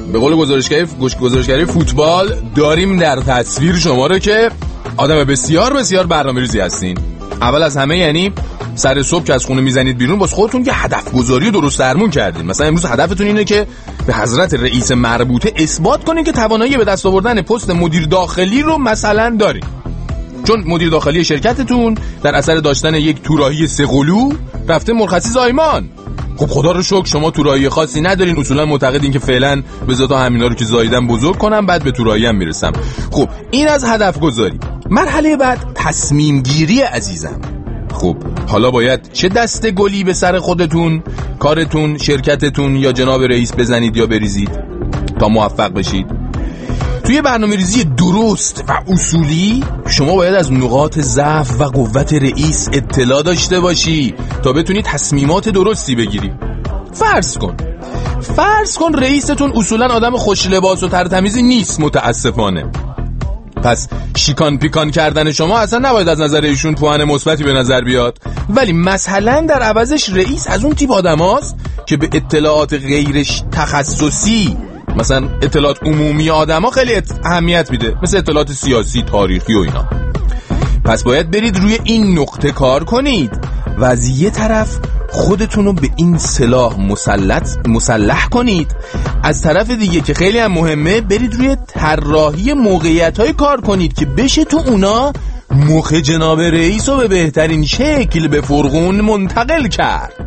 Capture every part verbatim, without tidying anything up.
به قول گزارشگری گزارشگری فوتبال داریم در تصویر شما رو که آدم بسیار بسیار برنامه‌ریزی هستین. اول از همه یعنی سر صبح که از خونه میزنید بیرون باز خودتون که هدف گذاری درست درمون کردین. مثلا امروز هدفتون اینه که به حضرت رئیس مربوطه اثبات کنین که توانایی به دست آوردن پست مدیر داخلی رو مثلا دارین، چون مدیر داخلی شرکتتون در اثر داشتن یک توراهی سه قلو رفته مرخصی زایمان. خب خدا رو شکر شما توراهی خاصی ندارین، اصولا معتقدین که فعلا بذاتا همینا رو که زاییدن بزرگ کنم بعد به توراهی هم میرسم. خب این از هدف گذاری. مرحله بعد تصمیم گیری عزیزم. خب حالا باید چه دسته گلی به سر خودتون، کارتون، شرکتتون یا جناب رئیس بزنید یا بریزید تا موفق بشید. توی برنامه‌ریزی درست و اصولی شما باید از نقاط ضعف و قوت رئیس اطلاع داشته باشی تا بتونی تصمیمات درستی بگیری. فرض کن فرض کن رئیستون اصولا آدم خوش لباس و ترتمیزی نیست متاسفانه. پس شیکان پیکان کردن شما اصلا نباید از نظر ایشون پوان مثبتی به نظر بیاد، ولی مثلا در عوضش رئیس از اون تیپ آدماست که به اطلاعات غیر تخصصی، مثلا اطلاعات عمومی آدما خیلی اهمیت میده، مثل اطلاعات سیاسی، تاریخی و اینا. پس باید برید روی این نقطه کار کنید و از یه طرف خودتون رو به این سلاح مسلط مسلح کنید، از طرف دیگه که خیلی هم مهمه برید روی طراحی موقعیت‌های کار کنید که بشه تو اونا مخ جناب رئیس رو به بهترین شکل به فرغون منتقل کرد.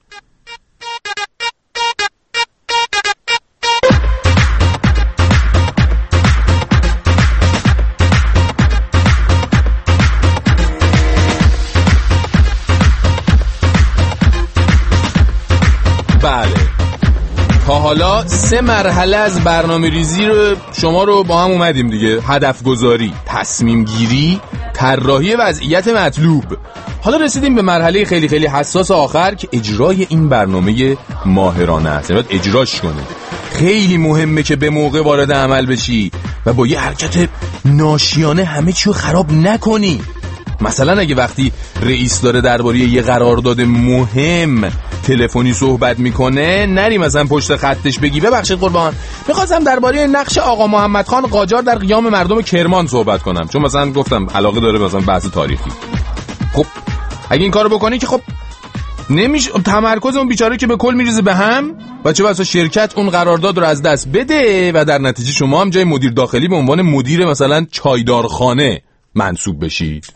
بله، تا حالا سه مرحله از برنامه ریزی رو شما رو با هم اومدیم دیگه: هدف گذاری، تصمیم گیری، طراحی وضعیت مطلوب. حالا رسیدیم به مرحله خیلی خیلی حساس آخر که اجرای این برنامه ماهرانه است. باید اجراش کنی. خیلی مهمه که به موقع وارد عمل بشی و با یه حرکت ناشیانه همه چی رو خراب نکنی. مثلا اگه وقتی رئیس داره درباره یه قرارداد مهم تلفنی صحبت میکنه نری مثلا پشت خطش بگی ببخشید قربان میخواستم درباره نقش آقا محمد خان قاجار در قیام مردم کرمان صحبت کنم، چون مثلا گفتم علاقه داره مثلا بحث تاریخی. خب اگه این کارو بکنی که خب نمیشه، تمرکز اون بیچاره که به کل میریزه به هم و چه بسا شرکت اون قرارداد رو از دست بده و در نتیجه شما هم جای مدیر داخلی به عنوان مدیر مثلا چایدارخانه منصوب بشید.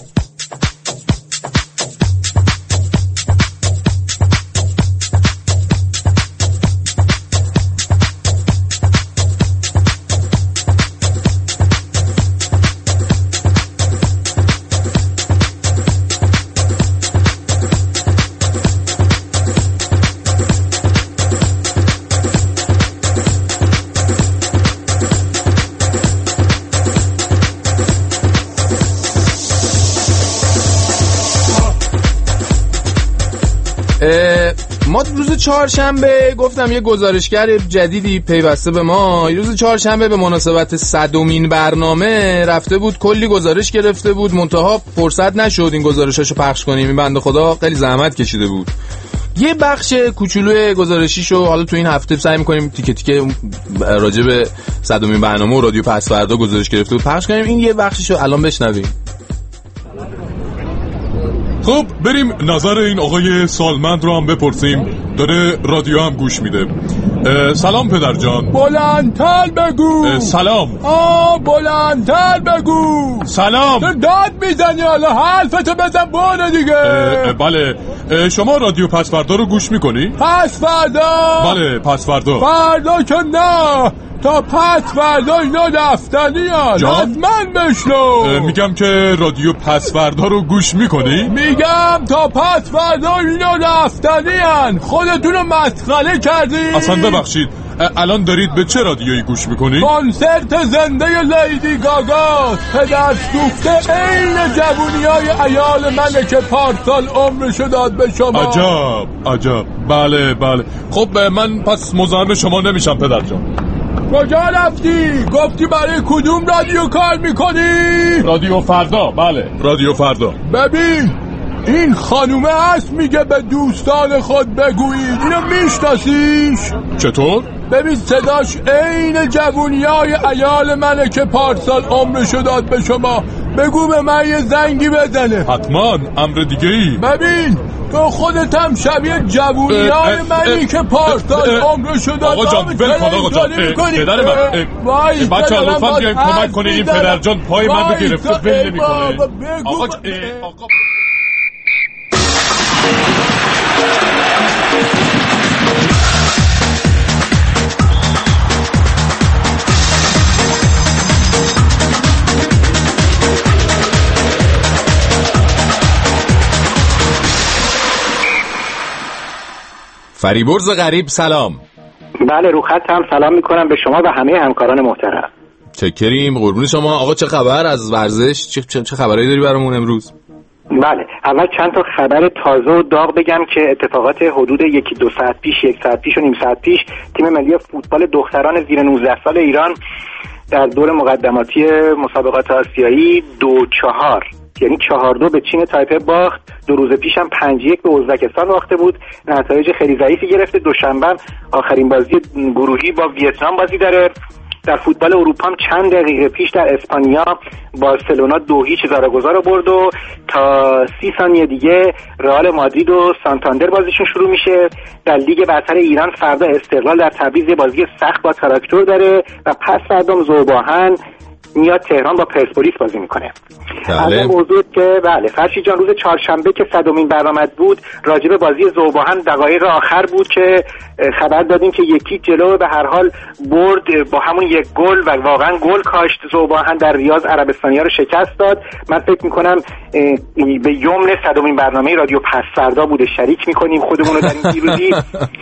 ما روز چهارشنبه گفتم یه گزارشگر جدیدی پیوسته به ما. روز چهارشنبه به مناسبت صدمین برنامه رفته بود کلی گزارش گرفته بود، منتها فرصت نشد این گزارشاشو پخش کنیم. این بنده خدا خیلی زحمت کشیده بود. یه بخش کوچولوی گزارشیشو حالا تو این هفته سعی می‌کنیم تیکه تیکه راجع به صدمین برنامه و رادیو پس فردا گزارش گرفته بود پخش کنیم. این یه بخششو الان بشنویم. خب بریم نظر این آقای سالمند رو هم بپرسیم، داره رادیو هم گوش میده. سلام پدر جان. بلندتر بگو. سلام. آه بلندتر بگو. سلام. داد میزنی حالا حرفتو بزن بانه دیگه. بله شما رادیو پس فردا رو گوش میکنی؟ پس فردا؟ بله پس فردا. فردا که نه، تا پس فردا اینا رفتنی هست، حتما بشنو. میگم که رادیو پس فردا رو گوش میکنی؟ میگم تا پس فردا اینا رفتنی هست، خودتون رو مسخره کردی؟ اصلا ببخشید الان دارید به چه رادیویی گوش میکنی؟ کنسرت زنده لیدی گاگا، پدر سوخته عین جوونی های عیال منه که پارسال عمرشو داد به شما. عجب عجب. بله بله. خب من پس مزاحم شما نمیشم پدر جان. کجا رفتی؟ گفتی برای کدوم رادیو کار میکنی؟ رادیو فردا. بله رادیو فردا. ببین این خانومه هست میگه به دوستان خود بگویید. اینو میشناسیش؟ چطور؟ ببین صداش عین جوونیای عیال منه که پارسال عمرشو داد به شما. بگو به من یه زنگی بزنه. حتما. امر دیگه ای؟ ببین تو خودت هم شبیه جوونیای منی که پارسال عمرشو داد. آقا جان ول کن آقا جان. پدر من بچه ها لطفا بیاین کمک کنه این پدر جان پای من رو گرفته ول نمی کنه. آقا آقا فریبرز غریب سلام. بله رو خطم. سلام میکنم به شما و همه همکاران محترم. چکریم قربون شما. آقا چه خبر از ورزش؟ چه چه, چه خبرایی داری برامون امروز؟ بله اول چند تا خبر تازه و داغ بگم که اتفاقات حدود یکی دو ساعت پیش یک ساعت پیش و نیم ساعت پیش تیم ملی فوتبال دختران زیر نوزده سال ایران در دور مقدماتی مسابقات آسیایی دو چهار یعنی چهار دو به چین تایپه باخت. دو روز پیش هم پنج یک به ازبکستان باخته بود. نتایج خیلی ضعیفی گرفته. دوشنبه آخرین بازی گروهی با ویتنام بازی داره. در فوتبال اروپا هم چند دقیقه پیش در اسپانیا بارسلونا دو هیچ زارگوزا رو برد و تا سی ثانیه دیگه رئال مادرید و سانتاندر بازیشون شروع میشه. در لیگ برتر ایران فردا استقلال در تبریز بازی سخت با تراکتور داره و پس فردام ذوب‌آهن میاد تهران با پرسپولیس بازی میکنه. از این موضوع که بله فرشی جان روز چهارشنبه که صدمین برنامه بود راجع به بازی ذوب‌آهن دقایق آخر بود که خبر دادیم که یکی جلو به هر حال برد با همون یک گل و واقعا گل کاشت. ذوب‌آهن در ریاض عربستانی‌ها رو شکست داد. من فکر میکنم به یمن صدمین برنامه رادیو پس فردا بوده شریک میکنیم خودمون رو در این پیروزی.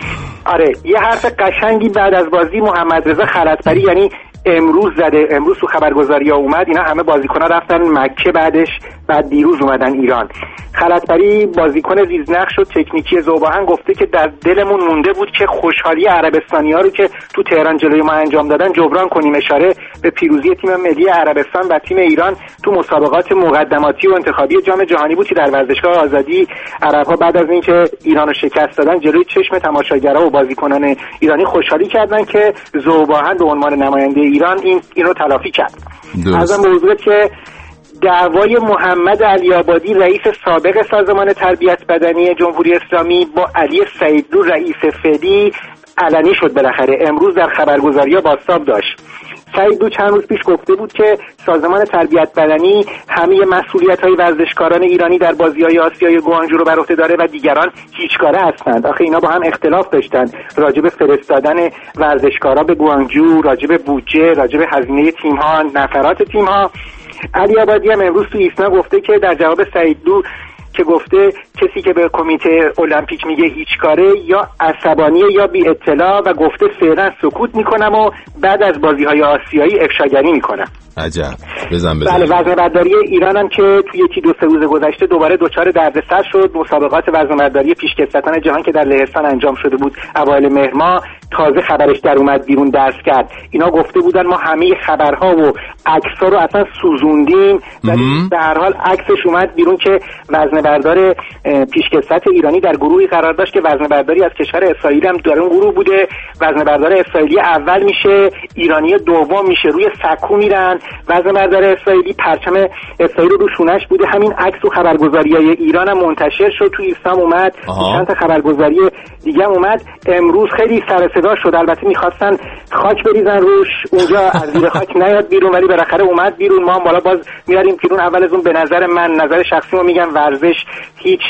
آره یه حرف قشنگی بعد از بازی محمد رضا خلعتبری یعنی امروز زده. امروز تو خبرگزاری ها اومد اینا همه بازیکن‌ها رفتن مکه بعدش بعد دیروز اومدن ایران. خلعتبری بازیکن زیرنقش و تکنیکی ذوب‌آهن گفته که در دلمون مونده بود که خوشحالی عربستانی‌ها رو که تو تهران جلوی ما انجام دادن جبران کنیم. اشاره به پیروزی تیم ملی عربستان و تیم ایران تو مسابقات مقدماتی و انتخابی جام جهانی بود که در ورزشگاه آزادی عرب‌ها بعد از اینکه ایرانو شکست دادن جلوی چشم تماشاگرها و بازیکنان ایرانی خوشحالی کردن که ذوب‌آهن به عنوان نماینده ایران این اینو تلافی کرد. از اون موضوع که دعوای محمد علی آبادی رئیس سابق سازمان تربیت بدنی جمهوری اسلامی با علی سعیدلو رئیس فدی علنی شد بالاخره. امروز در خبرگزاری‌ها بازتاب داشت. سعیدلو چند روز پیش گفته بود که سازمان تربیت بدنی همه مسئولیت‌های ورزشکاران ایرانی در بازی‌های آسیای گوانجو رو بر عهده داره و دیگران هیچکاره هستند. آخه اینا با هم اختلاف داشتن راجع به فرستادن ورزشکارا به گوانجو، راجع به بودجه، راجع به هزینه تیم‌ها، نفرات تیم‌ها. علی آبادی هم امروز تو ایسنا گفته که در جواب سعیدلو که گفته کسی که به کمیته المپیک میگه هیچ کاره یا عصبانیه یا بی اطلاع و گفته فعلا سکوت میکنم و بعد از بازی‌های آسیایی افشاگری میکنم. عجب. بزن بزن. بله وزنه‌برداری ایران هم که توی یکی دو سه روز گذشته دوباره دچار دردسر شد. مسابقات وزنه‌برداری پیشکسوتان جهان که در لهستان انجام شده بود اوایل مهر ماه تازه خبرش در اومد بیرون درس کرد. اینا گفته بودن ما همه خبرها و عکس‌ها رو اصلا سوزوندیم ولی به هر حال عکسش اومد بیرون که وزنه‌بردار پیشکسوت ایرانی در گروهی قرار داشت که وزنه‌برداری از کشور اسرائیل هم در اون گروه بوده. وزنه‌بردار اسرائیلی اول میشه، ایرانی دوم میشه، روی سکو میرن. وزنه‌بردار اسرائیلی پرچم اسرائیل رو شونش بوده. همین عکس و خبرگزاری‌های ایران هم منتشر شد، تو ایسام اومد، چند تا خبرگزاری دیگه هم اومد. امروز خیلی سر صدا شد، البته می‌خواستن خاک بریزن روش اونجا از زیر خاک نیاد بیرون ولی بالاخره اومد بیرون. ما هم بالا باز میاریم بیرون. اول از اون به نظر من نظر شخصیمو میگم ورزش هیچ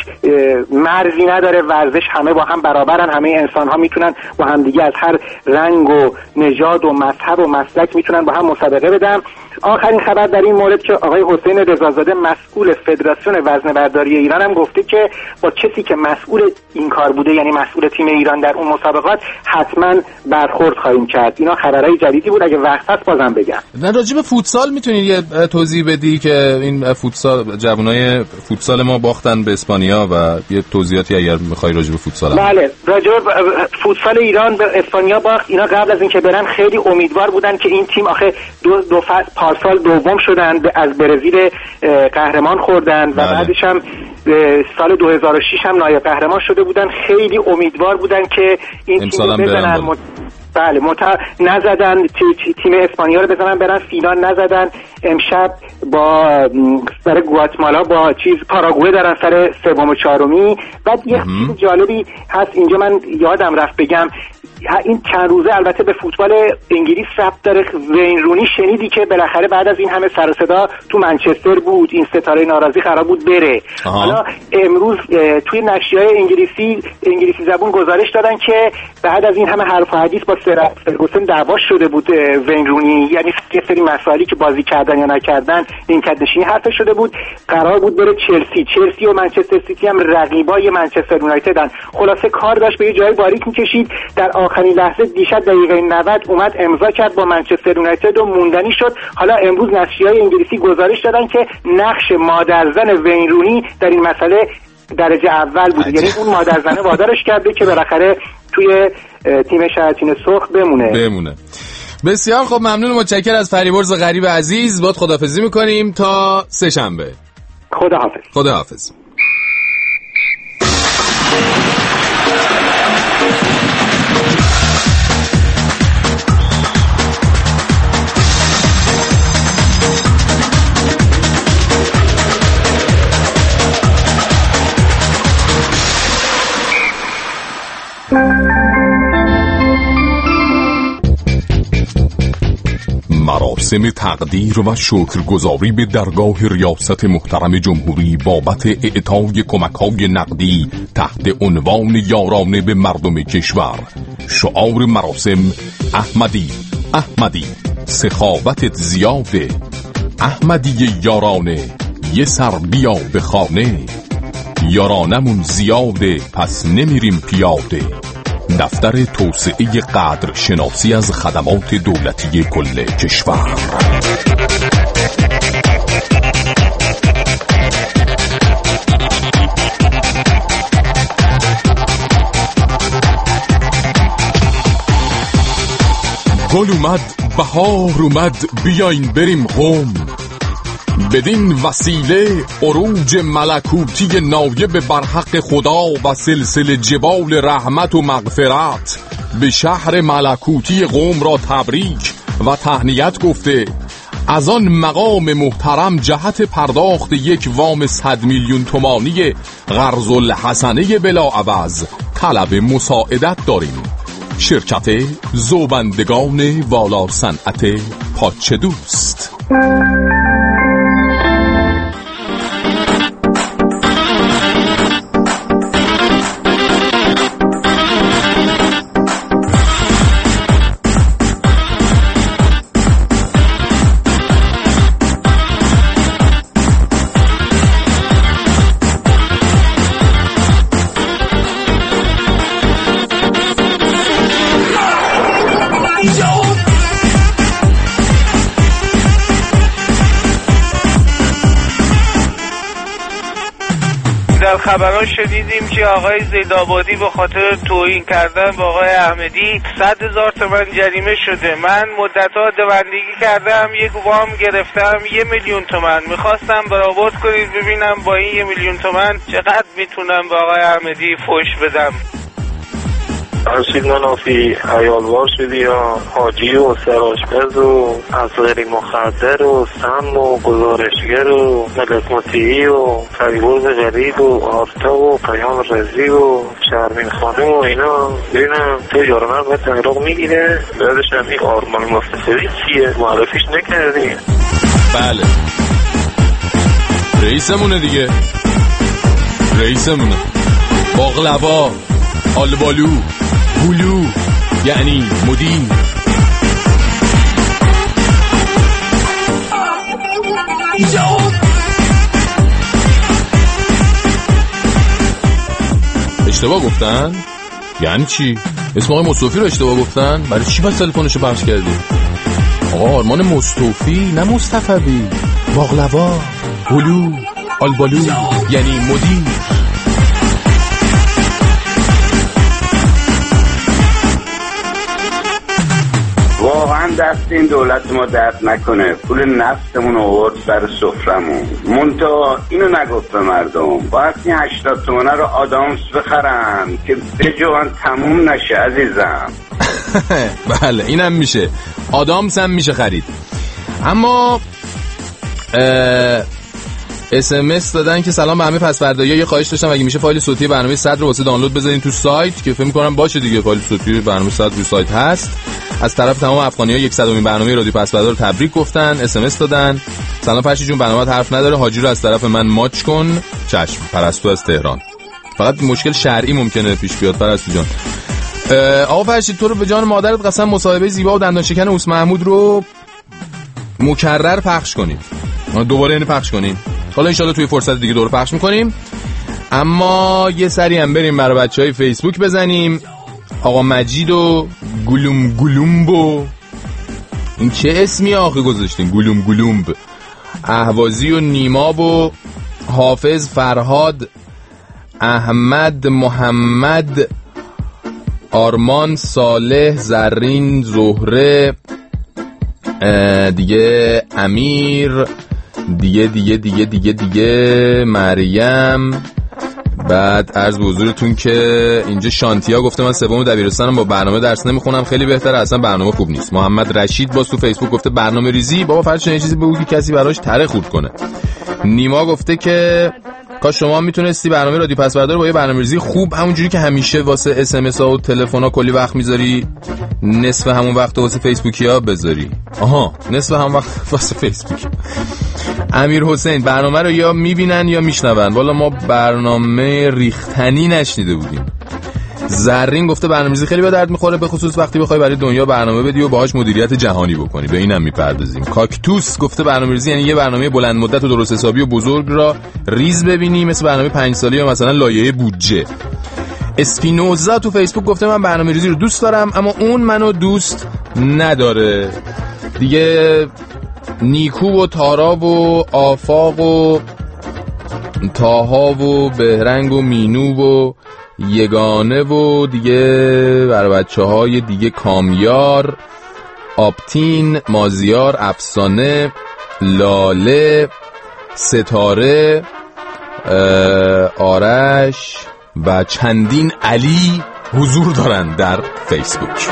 مرزی نداره. ورزش همه با هم برابرن، همه انسان‌ها میتونن با هم دیگه از هر رنگ و نژاد و مذهب و مسلک میتونن با هم مسابقه بدن. آخرین خبر در این مورد که آقای حسین رضازاده مسئول فدراسیون وزنه‌برداری ایران هم گفته که با کسی که مسئول این کار بوده یعنی مسئول تیم ایران در اون مسابقات حتما برخورد خواهیم کرد. اینا خبرهای جدیدی بود، اگه وقت هست بازم بگم. نه راجع به فوتسال میتونید یه توضیح بدی که این فوتسال جوانای فوتسال ما باختن به اسپانیا و یه توضیحاتی اگر می‌خوای راجع به فوتسال؟ بله راجع به فوتسال ایران به اسپانیا باخت. اینا قبل از اینکه برن خیلی امیدوار بودن که این تیم آخه دو دو پارسال دوم شدن، از برزیل قهرمان خوردن و بله. بعدش هم سال دو هزار و شش هم نایب قهرمان شده بودن. خیلی امیدوار بودن که این تیم رو بزنن. بله مت... نزدن تیم اسپانیا رو بزنن برن فینال، نزدن. امشب با سر گواتمالا با چیز پاراگوئه دارن سر سوم و چهارمی. بعد یه چیز جالبی هست اینجا من یادم رفت بگم، این چند روزه البته به فوتبال انگلیس ربط داره. وین رونی شنیدی که بالاخره بعد از این همه سر و صدا تو منچستر بود، این ستاره ناراضی قرار بود بره. آه. حالا امروز توی نشریه‌های انگلیسی انگلیسی زبون گزارش دادن که بعد از این همه حرف و حدیث با سر فرگوسن دعوا شده بود وین رونی، یعنی یه سری مسائلی که بازی کردن یا نکردن نیمکت‌نشینی حرف شده بود. قرار بود بره چلسی. چلسی و منچستر سیتی هم رقیبای منچستر یونایتدن. خلاصه کار داشت به یه جای باریک می‌کشید. در آخرین لحظه دیشب دقیقه نود اومد امضا کرد با منچستر یونایتد و موندنی شد. حالا امروز نشریه‌های انگلیسی گزارش دادن که نقش مادرزن وین رونی در این مسئله درجه اول بود، یعنی اون مادرزنه وادارش کرده که بالاخره توی تیم شیاطین سرخ بمونه بمونه. بسیار خب، ممنون، متشکرم از فریبرز غریب عزیز. باید خداحافظی میکنیم تا سه شنبه. خداحافظ. خداحافظ. مراسم تقدیر و شکرگزاری به درگاه ریاست محترم جمهوری بابت اعطای کمک‌های نقدی تحت عنوان یارانه به مردم کشور. شعار مراسم: احمدی احمدی سخاوتت زیاده، احمدی یارانه یه سر بیا به خانه، یارانمون زیاده پس نمیریم پیاده. دفتر توسعه قدر شناسی از خدمات دولتی کل کشور. گل اومد، بهار اومد، بیاین بریم قم. بدین وسیله عروج ملکوتی نایب برحق خدا و سلسله جبال رحمت و مغفرت به شهر ملکوتی قم را تبریک و تهنیت گفته، از آن مقام محترم جهت پرداخت یک وام صد میلیون تومانی قرض الحسنه بلاعوض طلب مساعدت داریم. شرکت زوبندگان والا صنعت پاچه دوست. خبرها شنیدیم که آقای زیدآبادی به خاطر توهین کردن به آقای احمدی صد هزار تومان جریمه شده. من مدت‌ها دوندگی کردم، یک وام گرفتم یه میلیون تومان. میخواستم برآورد کنید ببینم با این یه میلیون تومان چقدر میتونم به آقای احمدی فوش بدم. فرشید منافی عیالوار شدی یا حاجی و سراشپز و اصغری مخدر و سم و گزارشگر و ملک مطیعی و فریبرز غریب و آفتاب و پیام رزی و شرمین خانم و اینا. ببینم تو یارانه باید تنراغ میگیره، بعدش هم این آرمان مفتخری چیه؟ معرفیش نکردی؟ بله رئیسمونه دیگه، رئیسمونه. باقلوا، آلبالو، هلو، یعنی مدیر. اشتباه گفتن؟ یعنی چی؟ اسم آقای مصطفی رو اشتباه گفتن؟ برای چی بس تلفنشو پخش کردی؟ آقا آرمان مصطفی نه مصطفی. باقلوا، هلو، آلبالو، یعنی مدیر. واقعا دست این دولت ما درد نکنه، پول نفتمون آورد سر سفرمون، منتها اینو نگفت به مردم باید این هشتاد تومنه رو آدامس بخرم که بجوان تموم نشه عزیزم. بله اینم میشه، آدامس هم میشه خرید. اما اس ام اس دادن که سلام به همه پسوردایی‌ها، یه خواهش داشتم اگه میشه فایل صوتی برنامه صد رو واسه دانلود بذارین تو سایت، که فکر می‌کنم باشه دیگه، فایل صوتی برنامه صد رو سایت هست. از طرف تمام افغانی‌ها صدمین برنامه رادیو پسوردا رو تبریک گفتن، اس ام اس دادن. سلام فرشی جون، برنامه حرف نداره، حاجی رو از طرف من ماچ کن. چشم. پرستو از تهران. فقط مشکل شرعی ممکنه پیش بیاد پرستو جان. آقا فرشی تو رو به جان مادرت قسم مصاحبه زیبا و دندان شکن اوس محمود رو مکرر پخش کنیم. دوباره اینو پخش کنیم. حالا انشالله توی فرصت دیگه دوباره پخش میکنیم. اما یه سری هم بریم برای بچهای فیسبوک بزنیم. آقا مجید و گلوم گلومبو، این چه اسمی آخه گذاشتین؟ گلوم گلومب. اهوازی و نیماب و حافظ، فرهاد، احمد، محمد، آرمان، صالح، زرین، زهره، دیگه امیر، دیگه دیگه دیگه دیگه دیگه مریم. بعد عرض به حضورتون که اینجا شانتیا گفته من سوم دبیرستانم با برنامه درس نمیخونم، خیلی بهتره، اصلا برنامه خوب نیست. محمد رشید باز تو فیسبوک گفته برنامه ریزی، بابا فرض چه چیزی بگو که کسی براش تره خورد کنه. نیما گفته که کاش شما میتونستی برنامه رادیو پسوردا رو با یه برنامه‌ریزی خوب، همونجوری که همیشه واسه اس ام اس ها و تلفن ها کلی وقت میذاری، نصف همون وقت واسه فیسبوکیا بذاری. آها، نصف هم وقت واسه فیسبوک. امیر حسین برنامه رو یا میبینن یا میشنون، والا ما برنامه ریختنی نشنیده بودیم. زرین گفته برنامه‌ریزی خیلی به درد میخوره، به خصوص وقتی بخوای برای دنیا برنامه بدی و باهاش مدیریت جهانی بکنی، به اینم میپردازیم. کاکتوس گفته برنامه‌ریزی یعنی یه برنامه بلند مدت و درست حسابی و بزرگ را ریز ببینی، مثل برنامه پنج ساله یا مثلا لایحه بودجه. اسپینوزا تو فیسبوک گفته من برنامه‌ریزی رو دوست دارم اما اون منو دوست نداره. دیگه نیکو و تاراب و آفاق و تاها و بهرنگ و مینو و یگانه و دیگه برای بچه های دیگه کامیار، آبتین، مازیار، افسانه، لاله، ستاره، آرش و چندین علی حضور دارن در فیسبوک.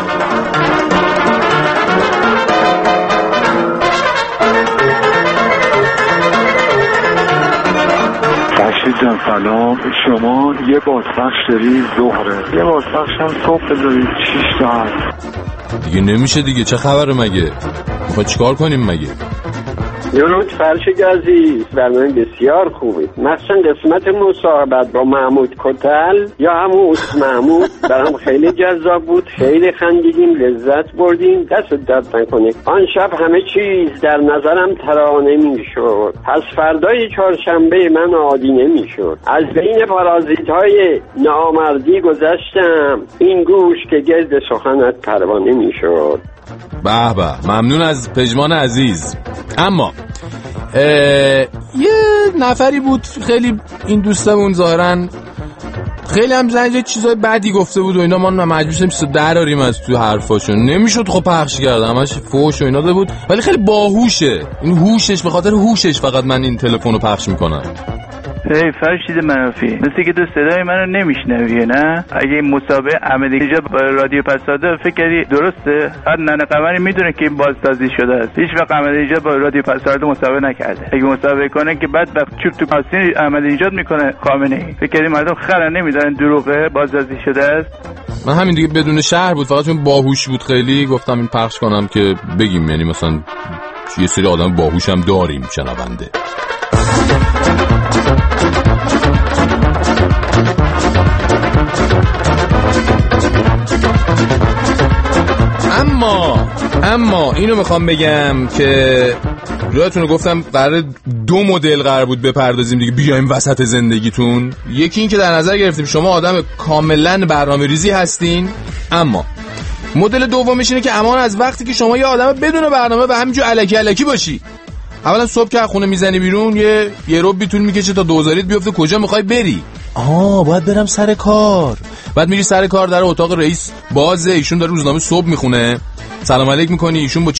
فرشید جان سلام، شما یه بازپخش داری ظهره، یه بازپخش هم صبح بذارید شیش ساعت دیگه نمیشه دیگه. چه خبره مگه؟ میخوای چیکار کنیم مگه؟ درود فرشید عزیز، برنامه بسیار خوبی، مخصوصا قسمت مصاحبت با محمود کتل یا همون اوس محمود برام خیلی جذاب بود، خیلی خندیدیم، لذت بردیم، دست درد نکنه. آن شب همه چیز در نظرم ترانه میشد، پس فردای چهارشنبه من عادی نمیشد. از بین پارازیت های نامردی گذشتم، این گوش که گرد سخنت پروانه میشد. به به، ممنون از پژمان عزیز. اما یه نفری بود خیلی این دوستمون ظاهرا خیلی هم زنجه چیزای بدی گفته بود و اینا، ما مجبور شدیم چیزا دراریم از تو حرفاشون، نمیشد خب پخش کردم، همش فوش و اینا ده بود، ولی خیلی باهوشه این هوشش، به خاطر هوشش فقط من این تلفنو پخش میکنم. هی فرشید منافی، مثل که تو صدای منو نمیشنویه نه؟ اگه این مسابقه عملی اینجا با رادیو پسوردا فکر کردی درسته؟ هر ننه قمری میدونه که این بازسازی شده است، هیچ وقت عملی اینجا با رادیو پسوردا مسابقه نکرده. اگه مسابقه کنه که بعد وقت چوب تو پاستین عملی ایجاد میکنه خامنه‌ای، فکر کردی مردم خرن نمیدونن دروغه بازسازی شده است؟ من همین دیگه بدون شهر بود، فقط چون باهوش بود خیلی گفتم این پخش کنم که بگیم، یعنی مثلا یه سری آدم باهوش هم داریم شنونده. اما اما اینو میخوام بگم که یادتون رو گفتم قرار دو مدل قرار بود بپردازیم دیگه بیایم وسط زندگیتون. یکی این که در نظر گرفتیم شما آدم کاملا برنامه ریزی هستین، اما مدل دومش اینه که امان از وقتی که شما یه آدم بدون برنامه و همینجور الکی الکی باشی. اولا صبح که خونه میزنی بیرون یه یه رو بیتون میکشه تا دوزاریت بیفته کجا میخوای بری. آه باید برم سر کار. بعد میری سر کار، در اتاق رئیس بازه، ایشون داره روزنامه صبح میخونه، سلام علیک میکنی، ایشون با